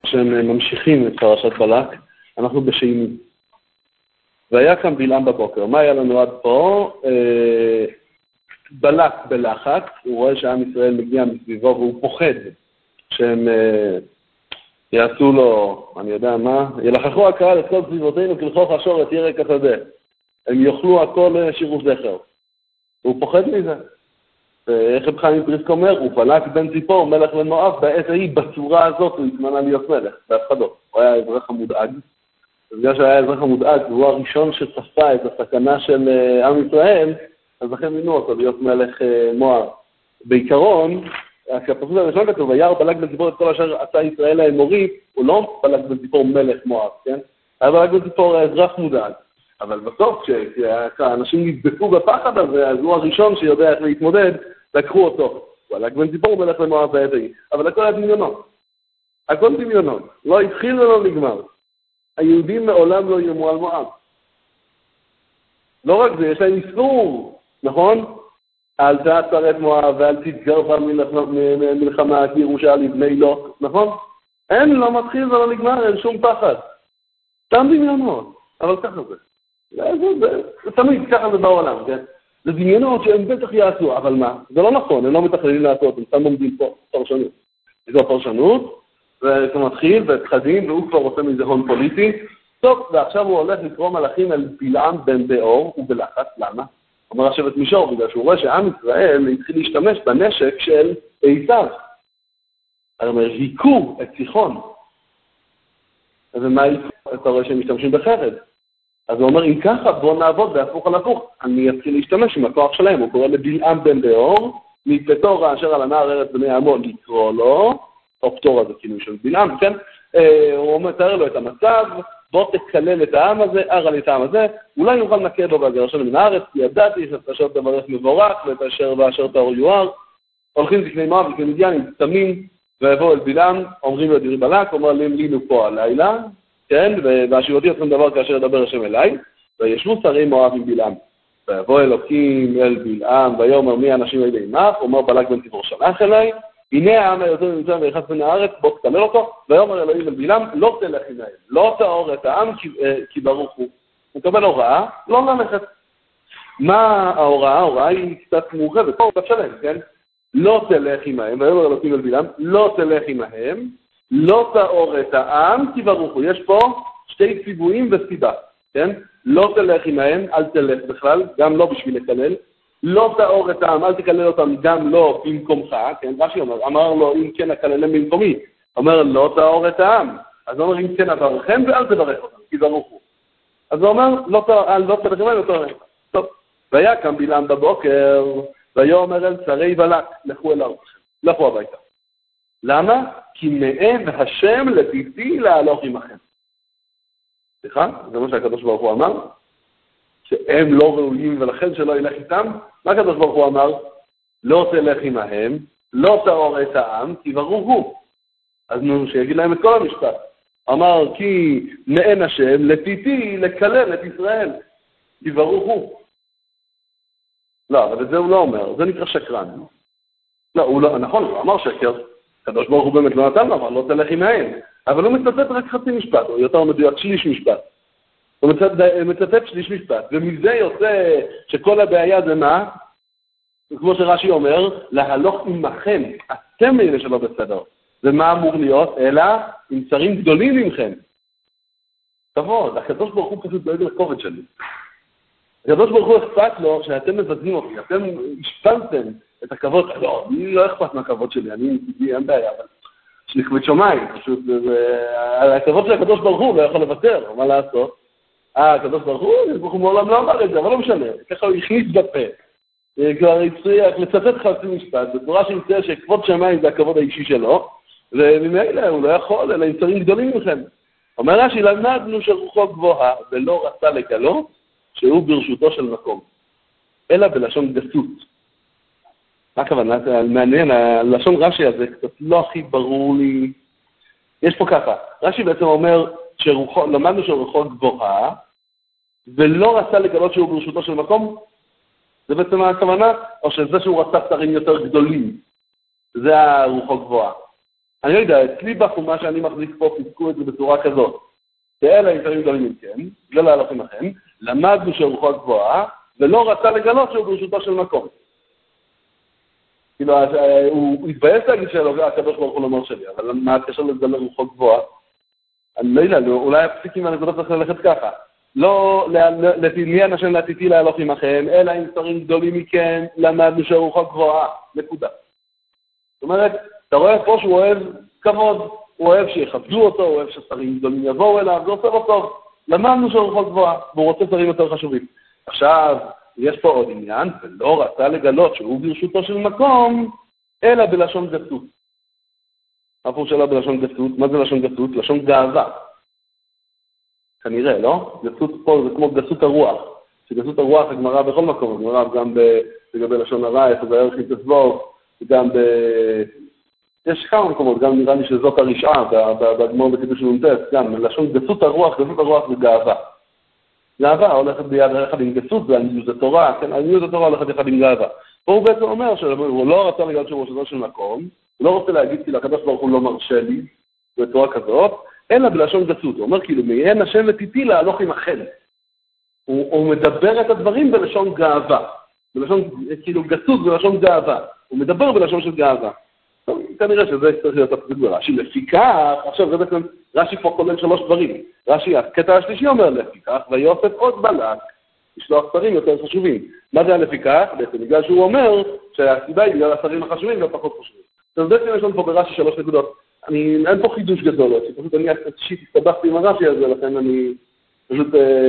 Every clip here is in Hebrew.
שהם ממשיכים את פרשת בלק, אנחנו בשני. והיה כאן בלעם בבוקר. מה היה לנו עד פה? בלק בלחץ, הוא רואה שעם ישראל מגיע מסביבו והוא פוחד שהם יעשו לו, אני יודע מה, ילחכו הקהל את כל סביבותינו כלכוך השור את ירק השדה. הם יאכלו הכל שירו זכר. הוא פוחד מזה. ואיך רב חיים פריסק אומר, הוא בלק בן ציפור, מלך למואב, בעת ההיא בצורה הזאת הוא התמנה להיות מלך, בהפחדות. הוא היה אזרח המודאג. בגלל שהיה אזרח המודאג, והוא הראשון שצפה את הסכנה של עם ישראל, אז לכן מינו אותו להיות מלך מואב. בעיקרון, כשהפסוק הראשון כתוב, וירא בלק בן ציפור את כל אשר עשה ישראל האמורי, הוא לא בלק בן ציפור מלך מואב, כן? היה בלק בן ציפור אזרח מודאג. אבל בסוף, כשאנשים נדבקו בפחד הזה, אז הוא הראשון שיודע איך להתמודד, לקחו אותו. בלק בן ציפור מלך למואב בעת ההיא. אבל הכל היה דמיונות. הכל דמיונות. לא התחיל ולא נגמר. היהודים מעולם לא יאיימו על מואב. לא רק זה, יש להם איסור, נכון? אל תעצר את מואב ואל תתגר בה מלחמה כי ירושה לבני לוט, נכון? אין, לא מתחיל ולא נגמר, אין שום פחד. סתם דמיונות, אבל ככה זה. זה תמיד ככה זה בעולם, כן? זה דמיונות שהם בטח יעשו, אבל מה? זה לא נכון, הם לא מתכננים לעשות, הם סתם עומדים פה, פרשנות. זו הפרשנות, וזה מתחיל, והתחדים, והוא כבר רוצה מזה הון פוליטי. טוב, ועכשיו הוא הולך לקרוא מלאכים אל בלעם בן באור, הוא בלחץ, למה? אומר השבט מישור, בגלל שהוא רואה שעם ישראל התחיל להשתמש בנשק של עשיו. הוא אומר, היכו את סיחון. אז מה אתה רואה שהם משתמשים בחרד? אז הוא אומר, אם ככה, בוא נעבוד בהפוך על הפוך. אני אתחיל להשתמש עם הכוח שלהם. הוא קורא לבלעם בן באור, מפטור אשר על הנער ארץ בני עמון לקרוא לו, או פטור הזה כאילו של בלעם, כן? הוא אומר, תאר לו את המצב, בוא תקלל את העם הזה, ארע לי את העם הזה, אולי נוכל נקה בו והגרשנו מן הארץ, כי ידעתי שאת אשר תברך מבורך, ואת אשר ואשר תאור יואר. הולכים זקני מואב, זקני מדיין, צמים, ויבואו אל בלעם, אומרים לו דברי בלק, אומר להם לינו פה הלילה, כן, והשיבותי אתכם דבר כאשר ידבר השם אליי, וישבו שרי מואב עם בלעם. ויבוא אלוקים אל בלעם, ויאמר מי האנשים האלה עמך, אומר בלק בן ציפור שלח אליי, הנה העם היותר נמצא ויחס בין הארץ, בוא תקלל אותו, ויאמר אלוהים אל בלעם, לא תלך עמהם, לא תאור את העם כי ברוך הוא. הוא מקבל הוראה, לא ללכת. מה ההוראה? ההוראה היא קצת מורחבת, פה קצת שלם, כן? לא תלך עמהם, ויאמר אלוהים אל בלעם, לא תלך עמהם, לא תאור את העם כי ברוך הוא. יש פה שתי ציוויים וסיבה, כן? לא תלך עמהם, אל תלך בכלל, גם לא בשביל לקלל. לא תאור את העם, אל תקלל אותם, גם לא במקומך, כן? רש"י אמר לו, אם כן אקללם במקומי. אומר, לא תאור את העם. אז הוא אומר, אם כן אברכם ואל תברך אותם, כי ברוך הוא. אז הוא אומר, לא תלך עמהם, לא תאור. טוב, ויקם בלעם בבוקר, ויאמר אל שרי בלק, לכו אל ארצכם, לכו הביתה. למה? כי מאב השם לפיתי להלוך עמכם. סליחה? זה מה שהקדוש ברוך הוא אמר? שהם לא ראויים ולכן שלא ילך איתם? מה הקדוש ברוך הוא אמר? לא תלך עמהם, לא תאור את העם, כי ברוך הוא. אז נו, שיגיד להם את כל המשפט. אמר כי מעין השם לפיתי לקלל את ישראל, כי ברוך הוא. לא, אבל את זה הוא לא אומר, זה נקרא שקרן. לא, הוא לא, נכון, הוא אמר שקר. הקדוש ברוך הוא באמת לא נתן לו, אבל לא תלך עמהם. אבל הוא מצטט רק חצי משפט, או יותר מדויק שליש משפט. הוא מצטט שליש משפט, ומזה יוצא שכל הבעיה זה מה? כמו שרש"י אומר, להלוך עמכם, אתם אלה שלא בסדר. ומה אמור להיות? אלא עם שרים גדולים ממכם. תבוא, הקדוש ברוך הוא פשוט דואג לכובד שלי. הקדוש ברוך הוא אכפת לו שאתם מבזים אותי, אתם השפלתם את הכבוד, לא, אני לא אכפת מהכבוד שלי, אני אין בעיה, אבל יש לי כבד שמיים, פשוט, הכבוד של הקדוש ברוך הוא לא יכול לוותר, מה לעשות? הקדוש ברוך הוא מעולם לא אמר את זה, אבל לא משנה, ככה הוא הכניס בפה, כבר הצליח לצטט חצי משפט, בצורה שימצא שכבוד שמיים זה הכבוד האישי שלו, וממילא הוא לא יכול, אלא עם שרים גדולים מכם. אומר רש"י, למדנו שרוחו גבוהה ולא רצה לגלות, שהוא ברשותו של מקום, אלא בלשון גסות. מה הכוונה? מעניין, הלשון רש"י הזה קצת לא הכי ברור לי. יש פה ככה, רש"י בעצם אומר, למדנו שרוחו גבוהה, ולא רצה לגלות שהוא ברשותו של מקום, זה בעצם הכוונה, או שזה שהוא רצה שרים יותר גדולים, זה הרוחו גבוהה. אני לא יודע, אצלי בחומה שאני מחזיק פה, פסקו את זה בצורה כזאת. כאלה עיקרים גדולים מכם, לא להלכים לכם, למדנו שרוחו גבוהה, ולא רצה לגלות שהוא ברשותו של מקום. כאילו, הוא התבייש להגיד שהקדוש ברוך הוא לא מרשה לי, אבל מה הקשר לזה לרוחו גבוהה? אני לא יודע, אולי הפסיקים מהנקודות צריך ללכת ככה. לא מי אנשים לעתיתי להלוך עמכם, אלא עם שרים גדולים מכם, למדנו שרוחו גבוהה, נקודה. זאת אומרת, אתה רואה פה שהוא אוהב כבוד, הוא אוהב שיכבדו אותו, הוא אוהב ששרים גדולים יבואו אליו, זה עושה לו טוב. למדנו שרוחו גבוהה, והוא רוצה שרים יותר חשובים. עכשיו, יש פה עוד עניין, ולא רצה לגלות שהוא ברשותו של מקום, אלא בלשון גסות. הפור שלה בלשון גסות, מה זה לשון גסות? לשון גאווה. כנראה, לא? גסות פה זה כמו גסות הרוח. שגסות הרוח הגמרא בכל מקום, הגמרא גם לגבי לשון הרע, איפה זה ערך התסבור, גם יש כמה מקומות, גם נראה לי שזאת הרשעה, בגמור בקידוש נ"ט, גם לשון גסות הרוח זה גאווה. גאווה הולכת ביד אחד עם גסות, ועניות התורה, כן, עניות התורה הולכת אחד עם גאווה. פה הוא בעצם אומר שהוא לא רצה לגלות שהוא ראשותו של מקום, הוא לא רוצה להגיד כאילו הקדוש ברוך הוא לא מרשה לי, בצורה כזאת, אלא בלשון גסות. הוא אומר כאילו, מעין השם ותיתי להלוך עמכם. הוא מדבר את הדברים בלשון גאווה. בלשון, כאילו גסות בלשון גאווה. הוא מדבר בלשון של גאווה. טוב, כנראה שזה צריך להיות הפסוק ברש"י. לפיכך, עכשיו זה בעצם, רש"י פה כולל 3 דברים. רש"י, הקטע השלישי אומר לפיכך, ויוסף עוד בלק, לשלוח שרים יותר חשובים. מה זה לפיכך? בעצם בגלל שהוא אומר שהסיבה היא בגלל השרים החשובים והפחות חשובים. אז בעצם יש לנו פה ברש"י 3 נקודות. אין פה חידוש גדול, פשוט אני אישית הסתבכתי עם הרש"י הזה, לכן אני פשוט,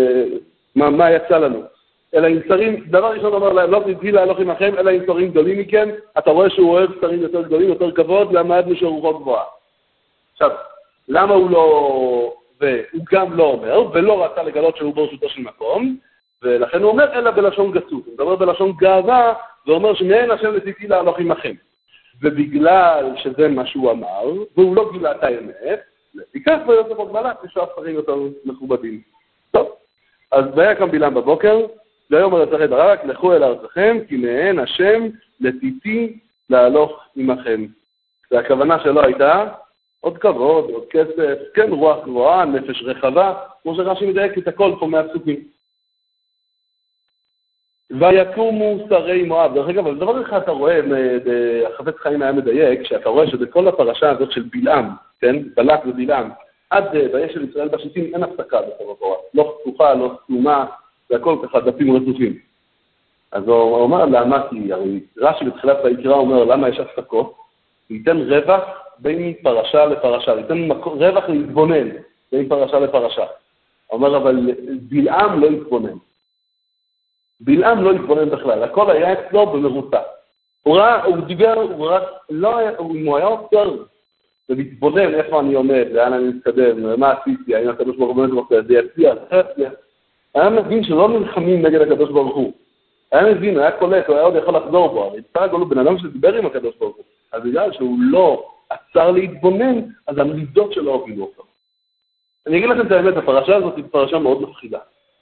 מה יצא לנו? אלא עם שרים, דבר ראשון אומר להם, לא תדעי להלוך עמכם, אלא עם שרים גדולים מכם, אתה רואה שהוא אוהב שרים יותר גדולים, יותר כבוד, למדנו שרוחו גבוהה. עכשיו, למה הוא לא, והוא גם לא אומר, ולא רצה לגלות שהוא ברשותו של מקום, ולכן הוא אומר, אלא בלשון גסות. הוא מדבר בלשון גאווה, ואומר שמעין השם ותדעי להלוך עמכם. ובגלל שזה מה שהוא אמר, והוא לא גילה את האמת, לפיכך ויוסף עוד בלק, לשלוח שרים יותר מכובדים. טוב, אז והיה קם בלעם בבוקר, והיום על הצחי דרק, לכו אל ארצכם, כי מעין השם לתיתי להלוך עמכם. והכוונה שלו הייתה, עוד כבוד, עוד כסף, כן, רוח גבוהה, נפש רחבה, כמו שרש"י מדייק את הכל פה מהפסוקים. ויקומו שרי מואב. דרך אגב, אבל דבר אחד אתה רואה, החפץ חיים היה מדייק, שאתה רואה שבכל הפרשה הזאת של בלעם, כן, בלק ובלעם, עד באש של ישראל בשיטים אין הפסקה בסוף התורה. לא פתוחה, לא סתומה, זה הכל ככה דפים רצופים. אז הוא אומר, למה? כי הרי רש"י בתחילת ויקרא אומר, למה יש הפסקות? ייתן רווח בין פרשה לפרשה, ייתן רווח להתבונן בין פרשה לפרשה. הוא אומר, אבל בלעם לא יתבונן. בלעם לא התבונן בכלל, הכל היה אצלו במרוצה. הוא דיבר, אם הוא היה עוצר ומתבונן איפה אני עומד, לאן אני מתקדם, מה עשיתי, האם הקדוש ברוך הוא באמת זה יצליח, היה מבין שלא נלחמים נגד הקדוש ברוך הוא. היה מבין, היה קולט, הוא היה עוד יכול לחזור בו, אבל יצטרך גולו בן אדם שדיבר עם הקדוש ברוך הוא. אז בגלל שהוא לא עצר להתבונן, אז המידות שלו הובילו אותו. אני אגיד לכם את האמת, הפרשה הזאת היא פרשה מאוד מפחידה.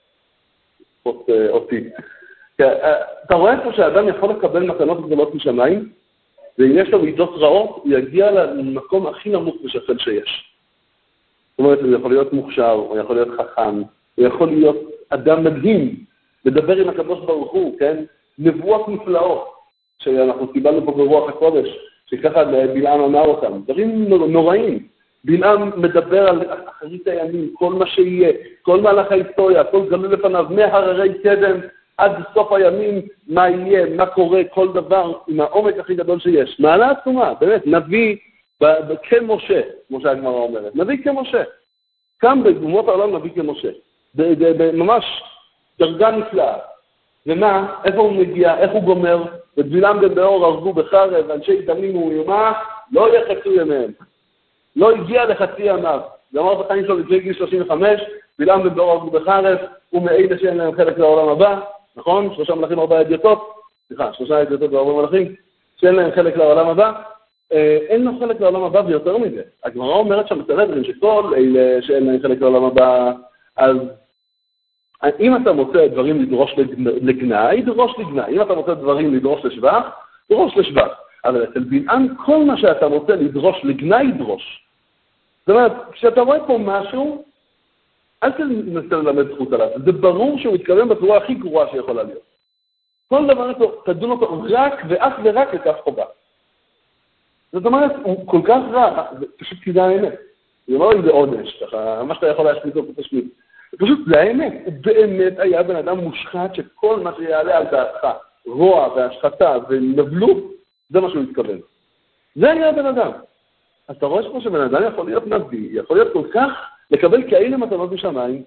אותי. אתה רואה פה שהאדם יכול לקבל מתנות גדולות משמיים, ואם יש לו מידות רעות, הוא יגיע למקום הכי נמוך ושפל שיש. זאת אומרת, הוא יכול להיות מוכשר, הוא יכול להיות חכם, הוא יכול להיות אדם מדהים, לדבר עם הקדוש ברוך הוא, כן? נבואות נפלאות, שאנחנו קיבלנו פה ברוח הקודש, שככה בלעם אמר אותם, דברים נוראים. בלעם מדבר על אחרית הימים, כל מה שיהיה, כל מהלך ההיסטוריה, כל גלוי לפניו, מהררי קדם עד סוף הימים, מה יהיה, מה קורה, כל דבר עם העומק הכי גדול שיש. מעלה עצומה, באמת, נביא כמשה, כמו שהגמרא אומרת, נביא כמשה. כאן בגמות העולם נביא כמשה. ממש דרגה נפלאה. ומה, איפה הוא מגיע, איך הוא גומר, ובלעם בן באור הרגו בחרב, אנשי דמים ומיומה, לא יחצו ימיהם. לא הגיע לחצי ימיו. גמר את החיים שלו לפני גיל 35, בלעם בן באור הרגו בחרב, הוא מעיד שאין להם חלק לעולם הבא, נכון? 3 מלאכים 4 אדיוטות, 3 אדיוטות ו4 מלאכים, שאין להם חלק לעולם הבא. אין לו חלק לעולם הבא ויותר מזה. הגמרא אומרת שם בסנהדרין שכל אלה שאין להם חלק לעולם הבא, אז אם אתה מוצא דברים לדרוש לגנאי, דרוש לגנאי. אם אתה מוצא דברים לדרוש לשבח, דרוש לשבח. אבל אצל בלעם כל מה שאתה רוצה לדרוש, לגנאי ידרוש. זאת אומרת, כשאתה רואה פה משהו, אל תנסה ללמד זכות עליו. זה ברור שהוא מתכוון בצורה הכי גרועה שיכולה להיות. כל דבר תדון אותו רק ואך ורק לכך חובה. זאת אומרת, הוא כל כך רע, פשוט כי זה האמת. זה לא אם זה עונש, ככה, מה שאתה יכול להשמיד אותו תשמיד. פשוט זה האמת. באמת היה בן אדם מושחת שכל מה שיעלה על דעתך, רוע והשחתה ונבלות, זה מה שהוא מתכוון. זה היה בן אדם. אז אתה רואה שפה שבן אדם יכול להיות נביא, יכול להיות כל כך, לקבל כאלה מתנות בשמיים,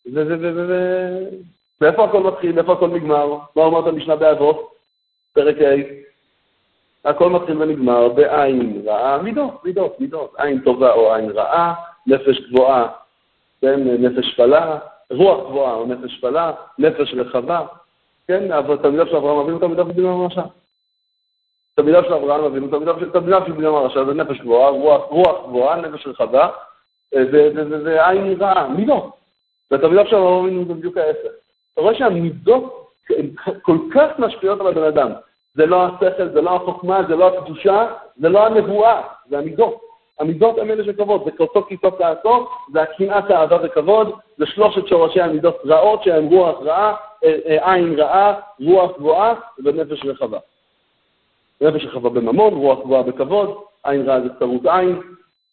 ואיפה הכל מתחיל, איפה הכל נגמר, מה אומרת משנה באבות, פרק ה', הכל מתחיל ונגמר בעין רעה, מידות, עין טובה או עין רעה, נפש גבוהה, נפש שפלה, רוח גבוהה או נפש שפלה, נפש רחבה, כן, אבל תלמידיו של אברהם אבינו, תלמידיו של בלעם הרשע. תלמידיו של אברהם אבינו, תלמידיו של בלעם הרשע, זה נפש גבוהה, רוח גבוהה, נפש רחבה, זה עין רעה, מידות. ותלמידיו של אברהם אבינו זה בדיוק ההפך. אתה רואה שהמידות כל כך משפיעות על הבן אדם. זה לא השכל, זה לא החוכמה, זה לא הקדושה, זה לא הנבואה, זה המידות. המידות הן אלה שכבוד, זה כותו כיתות לעשות, זה הקנאת האהבה וכבוד, זה שלושת שורשי המידות רעות שהן רוח רעה, עין רעה, רוח גבוהה ונפש רחבה. נפש רחבה בממון, רוח גבוהה בכבוד, עין רעה זה צרות עין,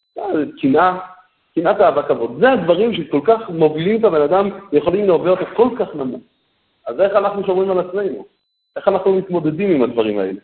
קנאת אהבה כבוד. זה הדברים שכל כך מובילים את הבן אדם ויכולים להוביל אותו כל כך נמוך. אז איך אנחנו שומרים על עצמנו? איך אנחנו מתמודדים עם הדברים האלה?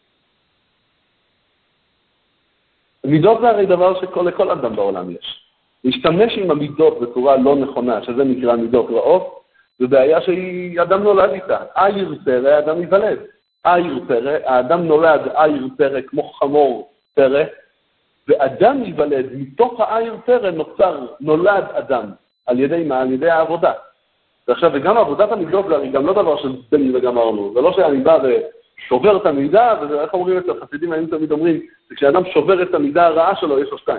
מידות זה הרי דבר שלכל אדם בעולם יש. להשתמש עם המידות בצורה לא נכונה, שזה נקרא מידות רעות, זו בעיה שאדם נולד איתה. עיר פרא, האדם ייוולד. עיר פרא, האדם נולד עיר פרא כמו חמור פרא, ואדם ייוולד, מתוך העיר פרא נולד אדם. על ידי מה? על ידי העבודה. ועכשיו, וגם עבודת המידות זה הרי גם לא דבר של דני וגמרנו. זה לא שאני בא ושובר את המידה, ואיך אומרים את החסידים, הם תמיד אומרים, שכשאדם שובר את המידה הרעה שלו, יש לו שתיים.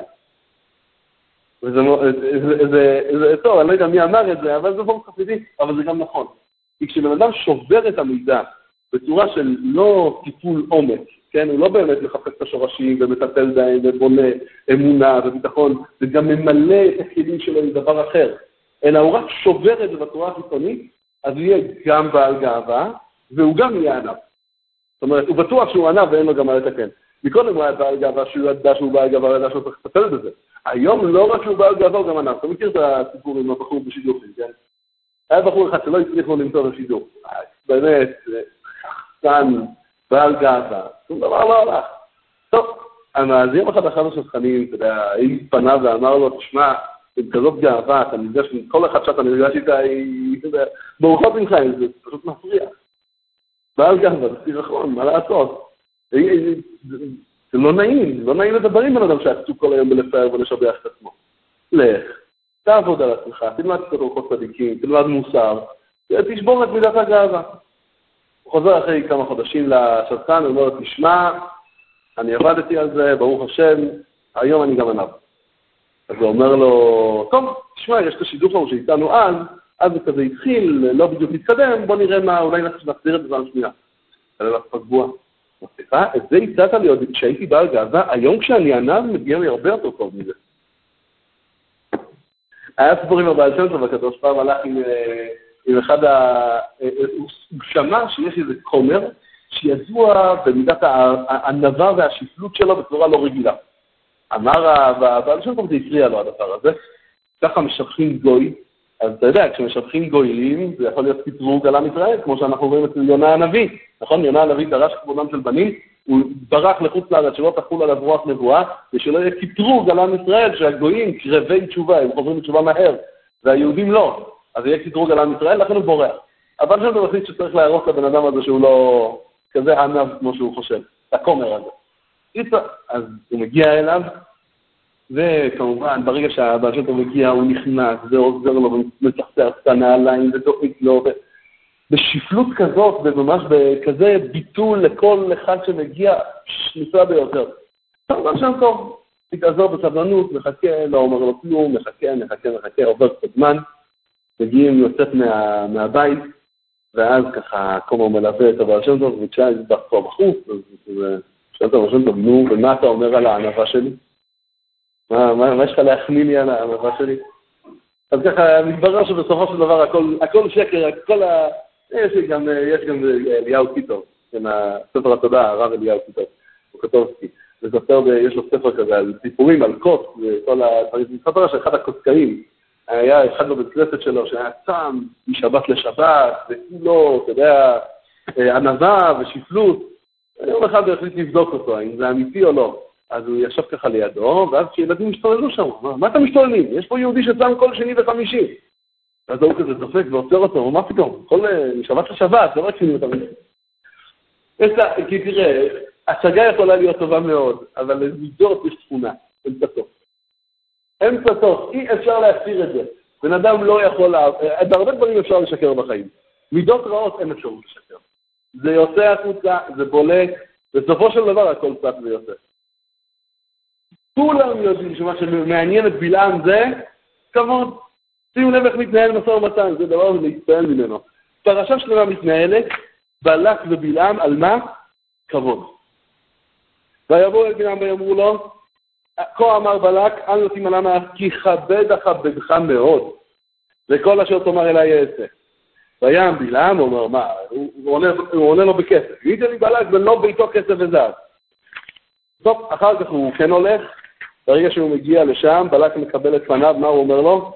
וזה טוב, אני לא יודע מי אמר את זה, אבל זה לא חסידי, אבל זה גם נכון. כי כשבן אדם שובר את המידה בצורה של לא טיפול עומק, כן? הוא לא באמת מחפש את השורשים ומטפל בהם ובונה אמונה וביטחון, וגם ממלא את הכלים שלו עם דבר אחר. אלא הוא רק שובר את זה בצורה החיצונית, אז הוא יהיה גם בעל גאווה, והוא גם יהיה ענב. זאת אומרת, הוא בטוח שהוא ענב ואין לו גם מה לתקן. מקודם הוא היה בעל גאווה, שהוא ידע שהוא בעל גאווה, ידע שהוא צריך לטפל בזה. היום לא רק שהוא בעל גאווה, הוא גם ענב. אתה מכיר את הסיפור עם הבחור בשידוכים, כן? היה בחור אחד שלא הצליח לו למצוא בשידור. באמת, חסן, בעל גאווה. שום דבר לא הלך. טוב, המאזין אחד אחד השחקנים, אתה יודע, היא פנה ואמר לו, תשמע, עם כזאת גאווה, אתה נפגש עם כל אחד שאתה נפגש איתה, היא ברוכות ממך, זה פשוט מפריע. בעל גאווה, זה סירחון, מה לעשות? זה לא נעים, לא נעים לדברים בין אדם שעשו כל היום בלפאר ולשבח את עצמו. לך, תעבוד על עצמך, תלמד קצת אורחות צדיקים, תלמד מוסר, תשבור את מידת הגאווה. הוא חוזר אחרי כמה חודשים לשחקן, הוא אומר, תשמע, אני עבדתי על זה, ברוך השם, היום אני גם ענב. אז הוא אומר לו, טוב, תשמע, יש את השידוך ההוא שאיתנו אז זה כזה התחיל, לא בדיוק מתקדם, בוא נראה מה, אולי נחזיר את זה פעם שנייה. זה לא פגוע. את זה הצעת לי עוד כשהייתי בעל גאווה, היום כשאני ענב מגיע לי הרבה יותר טוב מזה. היה סיפור עם הבעל שם טוב, הקדוש פעם הלך עם אחד הוא שמע שיש איזה כומר שידוע במידת הענבה והשפלות שלו בצורה לא רגילה. אמר הבעל שם טוב, זה הפריע לו הדבר הזה. ככה משבחים גוי, אז אתה יודע, כשמשבחים גויים, זה יכול להיות קטרוג על עם ישראל, כמו שאנחנו רואים אצל יונה הנביא. נכון? יונה הנביא דרש כבודם של בנים, הוא ברח לחוץ לארץ שלא תחול עליו רוח נבואה, ושלא יהיה קטרוג על עם ישראל, שהגויים קרבי תשובה, הם חוזרים בתשובה מהר, והיהודים לא. אז יהיה קטרוג על עם ישראל, לכן הוא בורח. אבל שם זה מחליט שצריך להרוס לבן אדם הזה שהוא לא כזה ענב כמו שהוא חושב, הכומר הזה. אז הוא מגיע אליו, וכמובן, ברגע שהבעל שם טוב מגיע, הוא נכנס, ועוזר לו, ומצחצח את הנעליים, ודופק לו, בשפלות כזאת, וממש בכזה ביטול לכל אחד שמגיע, נפלא ביותר. הבעל שם טוב, תתעזור בסבלנות, מחכה, לא אומר לו כלום, מחכה, עובר קצת זמן, מגיעים יוצאת מהבית, ואז ככה כומר מלווה את הבעל שם טוב, וכשהיה בחור בחוץ, אז שאלת ראשון טוב, נו, ומה אתה אומר על הענווה שלי? מה יש לך להחמיא לי על הענווה שלי? אז ככה, מתברר שבסופו של דבר הכל שקר, יש גם אליהו קיטוב, ספר התודה, הרב אליהו קיטוב, הוא קטובסקי, יש לו ספר כזה על סיפורים, על קוץ, וכל הדברים, מספר שאחד הקוצקאים, היה אחד בבית כנסת שלו שהיה צם משבת לשבת, וכולו, אתה יודע, ענווה ושפלות, יום אחד הוא החליט לבדוק אותו, אם זה אמיתי או לא. אז הוא ישב ככה לידו, ואז כשילדים משתוללו שם, מה אתה משתוללים? יש פה יהודי שצם כל שני וחמישי. אז הוא כזה דופק ועוצר אותו, מה פתאום? משבת לשבת, זה לא רק שני וחמישי. כי תראה, הצגה יכולה להיות טובה מאוד, אבל למידות יש תכונה, אמצע טוב, אי אפשר להסתיר את זה. בן אדם לא יכול, בהרבה דברים אפשר לשקר בחיים. מידות רעות אין אפשרות לשקר. זה יוצא החוצה, זה בולט, בסופו של דבר הכל קצת ויוצא. כולם יודעים שמה שמעניין את בלעם זה כבוד. שימו לב איך מתנהל משא ומתן, זה דבר להצטען ממנו. פרשה שלמה מתנהלת, בלק ובלעם, על מה? כבוד. ויבוא אל בלעם ויאמרו לו, כה אמר בלק, אל נותים עלמה, כי כבד אכבדך מאוד, וכל אשר תאמר אליי יעשה. ויעם בלעם, הוא אומר, מה? הוא עונה לו בכסף. ייתן לי בלק ולא ביתו כסף וזהב. טוב, אחר כך הוא כן הולך, ברגע שהוא מגיע לשם, בלק מקבל את פניו, מה הוא אומר לו?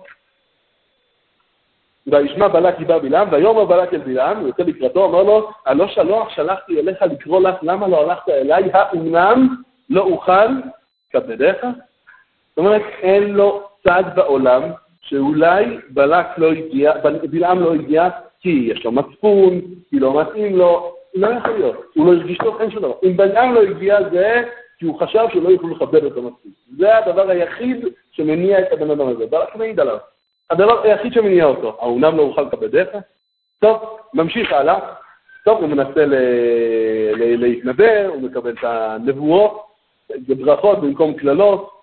וישמע בלק כי בא בלעם, ויאמר בלק אל בלעם, הוא יוצא לקראתו, אומר לו, הלא שלוח שלחתי אליך לקרוא לך, למה לא הלכת אליי? האומנם לא אוכל כבדך? זאת אומרת, אין לו צד בעולם, שאולי בלעם לא הגיע, כי יש לו מצפון, כי לא מתאים לו, לא יכול להיות, הוא לא הרגיש טוב, אין שום דבר. אם בלעם לא הגיע זה, כי הוא חשב שלא יוכלו לכבד את המצפון. זה הדבר היחיד שמניע את הבן אדם הזה, בלק מעיד עליו. הדבר היחיד שמניע אותו, האומנם לא אוכל כבדך? טוב, ממשיך הלאה. טוב, הוא מנסה להתנבא, הוא מקבל את הנבואות, ברכות במקום כללות.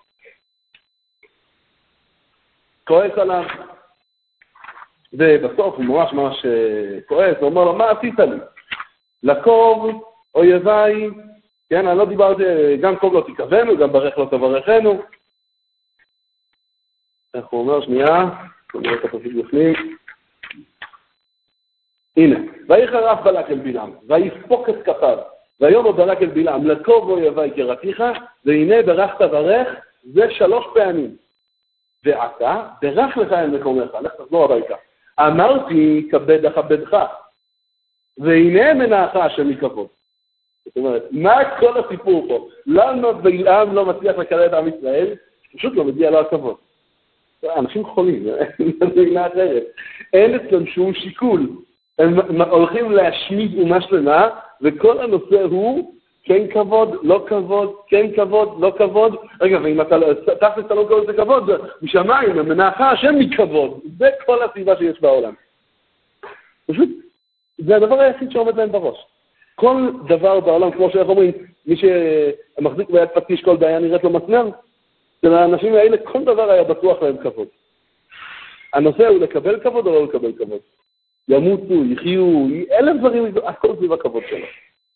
כועס עליו. ובסוף הוא ממש כועס, הוא אומר לו, מה עשית לי? לקוב, אויביי, כן, אני לא דיברתי, גם קוב לא תכוונו, גם ברך לא תברכנו. איך הוא אומר, שנייה, נראה את הפרק בפנים. הנה, ויחרף בלק אל בלעם, ויפוק את כפיו, ויאמר בלק אל בלעם, לקוב אויביי קראתיך, והנה ברך תברך, זה 3 פעמים. ועתה, ברך לך אל מקומך, לך תחזור הביתה. אמרתי, כבד אכבדך, והנה מנעך השם מכבוד. זאת אומרת, מה כל הסיפור פה? למה בלעם לא מצליח לקראת עם ישראל? פשוט לא מגיע לו הכבוד. אנשים חולים, זה מילה אחרת. אין אצלם שום שיקול. הם הולכים להשמיד אומה שלמה, וכל הנושא הוא כן כבוד, לא כבוד, כן כבוד, לא כבוד. רגע, ואם אתה לא קורא לזה כבוד, משמיים, מנעך השם מכבוד. זה כל הסיבה שיש בעולם. פשוט, זה הדבר היחיד שעומד להם בראש. כל דבר בעולם, כמו שאנחנו אומרים, מי שמחזיק ביד פטיש כל דיין נראית לו מסמר, של האנשים האלה, כל דבר היה בטוח להם כבוד. הנושא הוא לקבל כבוד או לא לקבל כבוד. ימותו, יחיו, 1000 דברים, הכל סביב הכבוד שלו.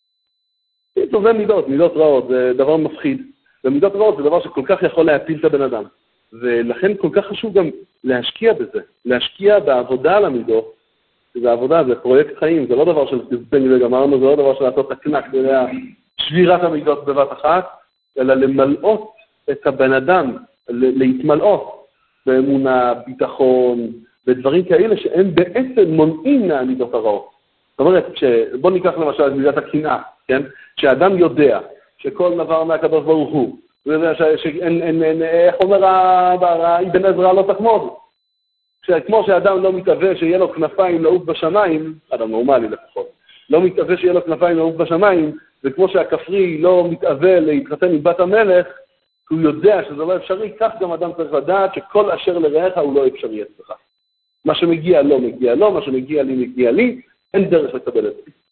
זה מידות רעות, זה דבר מפחיד. ומידות רעות זה דבר שכל כך יכול להפיל את הבן אדם. ולכן כל כך חשוב גם להשקיע בזה, להשקיע בעבודה על המידות. זה עבודה, זה פרויקט חיים, זה לא דבר של זבנג וגמרנו, זה לא דבר של לעשות הקנק, זה שבירת המידות בבת אחת, אלא למלאות את הבן אדם, להתמלאות באמונה, ביטחון, ודברים כאלה שהם בעצם מונעים מהמידות הרעות. זאת אומרת, בוא ניקח למשל את מידת הקנאה, כן? שהאדם יודע שכל דבר מהקדוש ברוך הוא, איך אומר אבן עזרא לא תחמוד, כמו שהאדם לא מתאווה שיהיה לו כנפיים לעוף בשמיים, אדם נורמלי לפחות, לא מתאווה שיהיה לו כנפיים לעוף בשמיים, וכמו שהכפרי לא מתאווה להתחתן עם בת המלך, כי הוא יודע שזה לא אפשרי, כך גם אדם צריך לדעת שכל אשר לרעך הוא לא אפשרי אצלך. מה שמגיע לו מגיע לו, מה שמגיע לי מגיע לי, אין דרך לקבל את זה.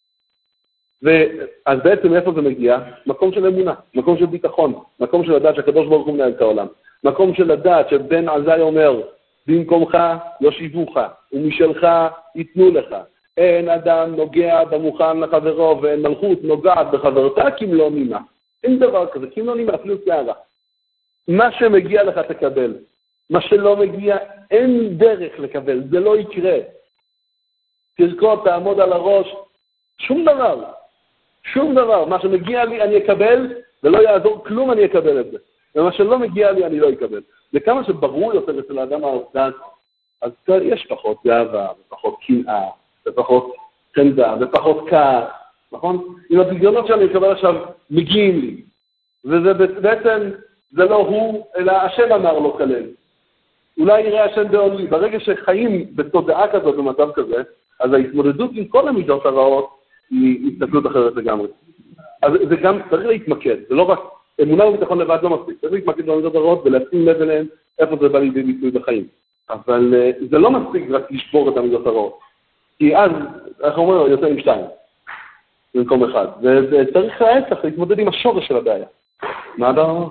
אז בעצם איפה זה מגיע? מקום של אמונה, מקום של ביטחון, מקום של לדעת שהקדוש ברוך הוא מנהל את העולם, מקום של לדעת שבן עזאי אומר, במקומך יושיבוך, ומשלך ייתנו לך. אין אדם נוגע במוכן לחברו, ואין מלכות נוגעת בחברתה כמלוא מימה. אין דבר כזה, כי אם לא נמאס אפילו שערה. מה שמגיע לך תקבל. מה שלא מגיע, אין דרך לקבל, זה לא יקרה. תרקוד, תעמוד על הראש, שום דבר. שום דבר. מה שמגיע לי אני אקבל, ולא יעזור כלום אני אקבל את זה. ומה שלא מגיע לי אני לא אקבל. וכמה שברור יותר אצל האדם האובדן, אז יש פחות גאווה, ופחות קנאה, ופחות חמדה, ופחות כעס, נכון? אם הביזיונות שאני אקבל עכשיו מגיעים לי, וזה בעצם, זה לא הוא, אלא השם אמר לו כלל. אולי יראה השם בעולי. ברגע שחיים בתודעה כזאת במצב כזה, אז ההתמודדות עם כל המידות הרעות היא הסתכלות אחרת לגמרי. אז זה גם צריך להתמקד, זה לא רק אמונה וביטחון לבד לא מספיק, צריך להתמקד במידות הרעות ולשים לב אליהן איפה זה בא לידי ביטוי בחיים. אבל זה לא מספיק רק לשבור את המידות הרעות, כי אז אנחנו אומרים יותר עם 2 במקום 1, וצריך להצליח להתמודד עם השורש של הבעיה. מה אתה?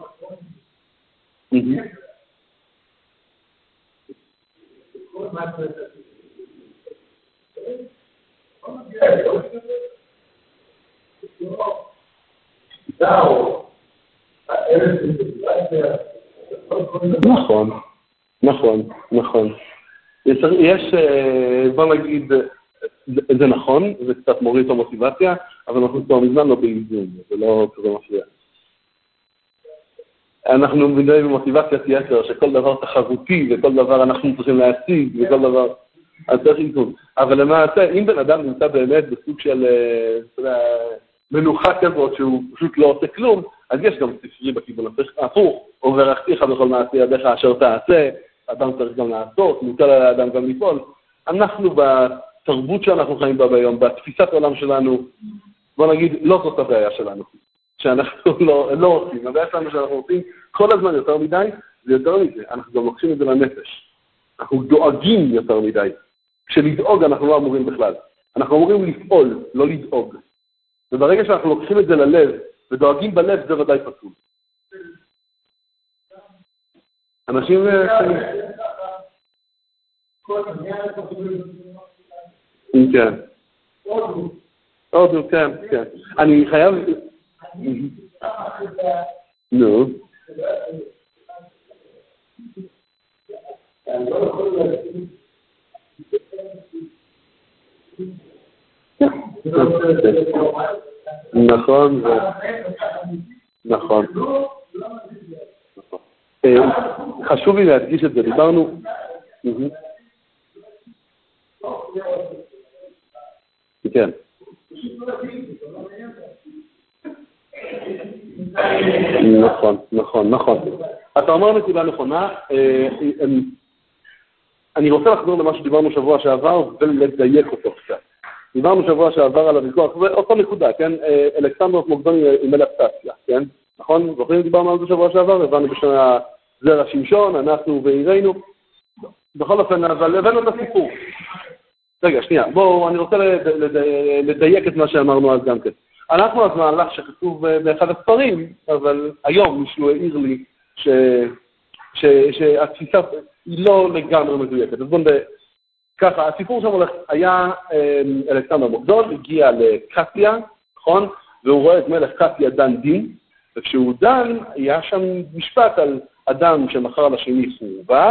נכון. יש, בוא נגיד, זה נכון, זה קצת מוריד את המוטיבציה, אבל אנחנו כבר מזמן לא באיזון, זה לא כזה מפריע. אנחנו מבינים במוטיבציית יתר, שכל דבר תחרותי, וכל דבר אנחנו צריכים להציג, וכל דבר, אז צריך איזון. אבל למעשה, אם בן אדם נמצא באמת בסוג של מנוחה כזאת, שהוא פשוט לא עושה כלום, אז יש גם ספרי בכיוון הפוך, וברכתיך בכל מעשי ידיך אשר תעשה, אדם צריך גם לעשות, מוטל על האדם גם ליפול. אנחנו בתרבות שאנחנו חיים בה ביום, בתפיסת העולם שלנו, בוא נגיד, לא זאת הבעיה שלנו. שאנחנו לא עושים. הבעיה שלנו שאנחנו עושים כל הזמן יותר מדי, זה יותר מזה. אנחנו גם לוקחים את זה לנפש. אנחנו דואגים יותר מדי. כשלדאוג אנחנו לא אמורים בכלל. אנחנו אמורים לפעול, לא לדאוג. וברגע שאנחנו לוקחים את זה ללב, ודואגים בלב, זה ודאי פסול. אנשים... כן. עוד, כן. אני חייב... נו. נכון. חשוב לי להדגיש את זה, דיברנו... כן. נכון. אתה אומר נקודה נכונה, אני רוצה לחזור למה שדיברנו שבוע שעבר ולדייק אותו קצת. דיברנו שבוע שעבר על הוויכוח, ואותו נקודה, כן? אלכסנדר מוקדוני עם אלפטציה, כן? נכון? זוכרים דיברנו על זה שבוע שעבר, הבנו בשנה זרע שמשון, אנחנו ועירנו. בכל אופן, אבל הבאנו את הסיפור. רגע, שנייה, בואו, אני רוצה לדייק את מה שאמרנו אז גם כן. אנחנו אז מהלך שכתוב באחד הספרים, אבל היום מישהו העיר לי שהתפיסה היא לא לגמרי מדויקת. אז בואו, ככה, הסיפור שם הולך, היה אלכסנדר מוקדון, הגיע לקטיה, נכון? והוא רואה את מלך קטיה דן דין, וכשהוא דן, היה שם משפט על אדם שמכר לשני חורבה,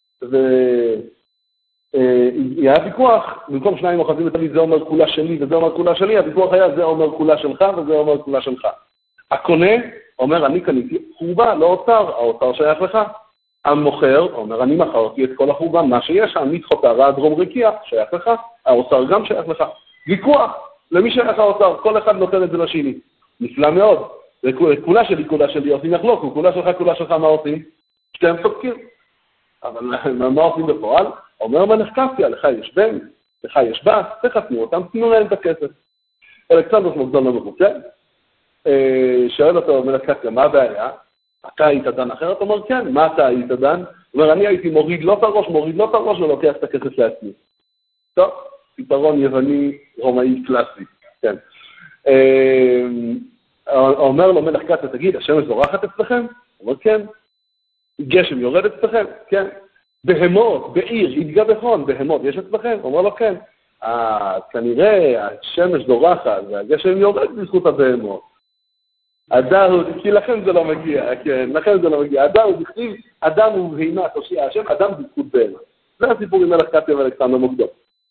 היה ויכוח, במקום 2 אוחזים את המיד, זה אומר כולה שלי וזה אומר כולה שלי, הוויכוח היה זה אומר כולה שלך וזה אומר כולה שלך. הקונה אומר, אני קניתי חורבה, לא אוצר, האוצר שייך לך. המוכר אומר, אני מכרתי את כל החורבה, מה שיש, העמית חותרה, הדרום רקיע, שייך לך, האוצר גם שייך לך. ויכוח, למי שייך האוצר, כל אחד נותן את זה לשני. נפלא מאוד. כולה שלי, עושים יחלוק, כולה שלך, מה עושים? שתיהם צודקים. אבל מה עושים בפועל? אומר מלך קטיה, לך יש בן, לך יש בת, תחתנו אותם, תנו להם את הכסף. אלכסנדר מוקדון לא מרוצה, שואל אותו מלך קטיה, מה הבעיה? אתה היית דן אחרת? אומר, כן, מה אתה היית דן? אומר, אני הייתי מוריד לא את הראש ולוקח את הכסף לעצמי. טוב, פתרון יווני רומאי קלאסי, כן. אומר לו מלך קטיה, תגיד, השמש זורחת אצלכם? אומר, כן. גשם יורד אצלכם? כן. בהמות, בעיר, התגבחון, בהמות, יש אצלכם? אומר לו, כן. כנראה השמש זורחת והגשם יורד בזכות הבהמות. הדאוד, כי לכן זה לא מגיע, כן, לכן זה לא מגיע. הדאוד, אדם הוא בהמה, תושיע השם, אדם בזכות בהמה. זה הסיפור עם מלך קטיה ואלכסנדר מוקדון.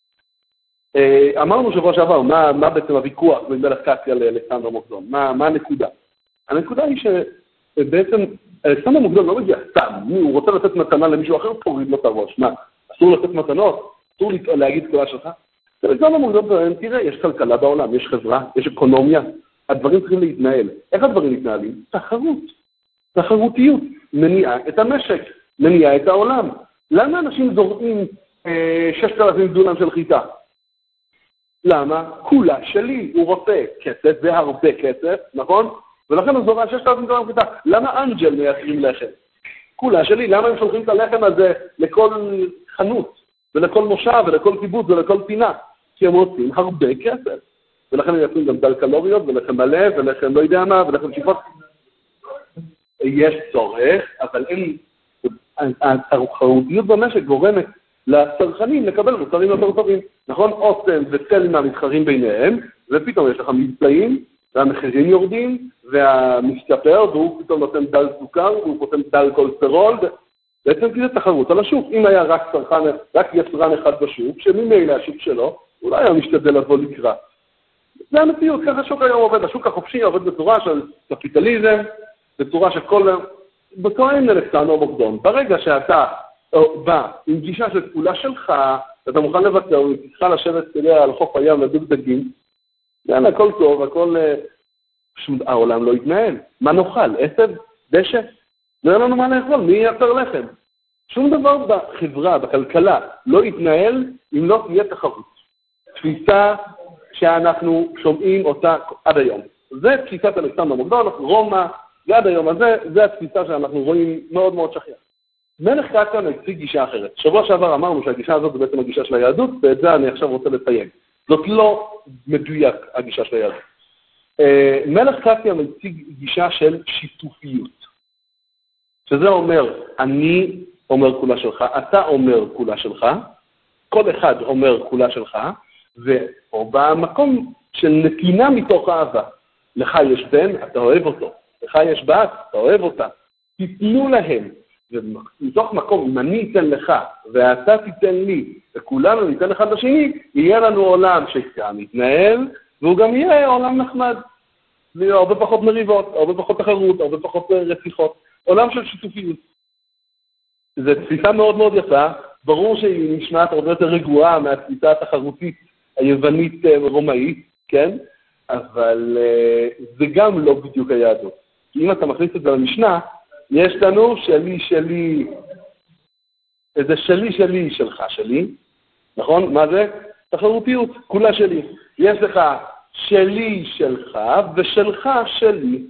אמרנו שבוע שעבר, מה בעצם הוויכוח בין מלך קטיה לאלכסנדר מוקדון? מה הנקודה? הנקודה היא שבעצם אלכסנדר מוקדון לא מגיע סתם, הוא רוצה לתת מתנה למישהו אחר, תוריד לו את הראש. מה, אסור לתת מתנות? אסור להגיד קולה שלך? אלכסנדר מוקדון טוען, תראה, יש כלכלה בעולם, יש חברה, יש אקונומיה, הדברים צריכים להתנהל. איך הדברים מתנהלים? תחרות. תחרותיות. מניעה את המשק, מניעה את העולם. למה אנשים זורעים 6,000 דונם של חיטה? למה? כולה שלי. הוא רוצה כסף והרבה כסף, נכון? ולכן הוא זורע 6,000 דונם חיטה. למה אנג'ל מייצרים לחם? כולה שלי. למה הם שולחים את הלחם הזה לכל חנות, ולכל מושב, ולכל קיבוץ, ולכל פינה? כי הם רוצים הרבה כסף. ולכן הם יצאים גם דל קלוריות, ולחם מלא, ולחם לא יודע מה, ולחם שיפות. יש צורך, אבל אין... התחרותיות במשק גורמת לצרכנים לקבל מוצרים יותר טובים. נכון? אוסם וסלמה מתחרים ביניהם, ופתאום יש לך מבצעים, והמחירים יורדים, והמשתפר, והוא פתאום נותן דל סוכר, והוא נותן דל קולסטרול, בעצם כי זה תחרות על השוק. אם היה רק יצרן אחד בשוק, שממילא השוק שלו, הוא לא היה משתדל לבוא לקראת. זה המציאות, ככה השוק היום עובד. השוק החופשי עובד בצורה של קפיטליזם, בצורה של כל... בטוען אלכסנדר מוקדון, ברגע שאתה בא עם גישה של פעולה שלך, אתה מוכן לוותר, ותצטרך לשבת על חוף הים לדוג דגים, יאללה, הכל טוב, הכל... העולם לא יתנהל. מה נאכל? עשב? דשא? לא יהיה לנו מה לאכול, מי ייצר לחם? שום דבר בחברה, בכלכלה, לא יתנהל אם לא תהיה תחרות. תפיסה שאנחנו שומעים אותה עד היום. זה תפיסת אלכסנדר מוקדון, רומא, ועד היום הזה, זה התפיסה שאנחנו רואים מאוד מאוד שכיח. מלך קטיה מציג גישה אחרת. שבוע שעבר אמרנו שהגישה הזאת זה בעצם הגישה של היהדות, ואת זה אני עכשיו רוצה לציין. זאת לא מדויק הגישה של היהדות. מלך קטיה מציג גישה של שיתופיות. שזה אומר, אני אומר כולה שלך, אתה אומר כולה שלך, כל אחד אומר כולה שלך, או במקום של נתינה מתוך אהבה. לך יש בן, אתה אוהב אותו. לך יש בת, אתה אוהב אותה. תיתנו להם. ומתוך מקום, אם אני אתן לך, ואתה תיתן לי, וכולנו ניתן אחד לשני, יהיה לנו עולם שגם מתנהל, והוא גם יהיה עולם נחמד. הרבה פחות מריבות, הרבה פחות תחרות, הרבה פחות רציחות. עולם של שיתופיות. זו תפיסה מאוד מאוד יפה. ברור שהיא נשמעת הרבה יותר רגועה מהתפיסה התחרותית היוונית רומאית, כן? אבל זה גם לא בדיוק היהדות. כי אם אתה מכניס את זה למשנה, יש לנו שלי, איזה שלי, שלך שלי, נכון? מה זה? תחרותיות, כולה שלי. יש לך שלי שלך ושלך שלי.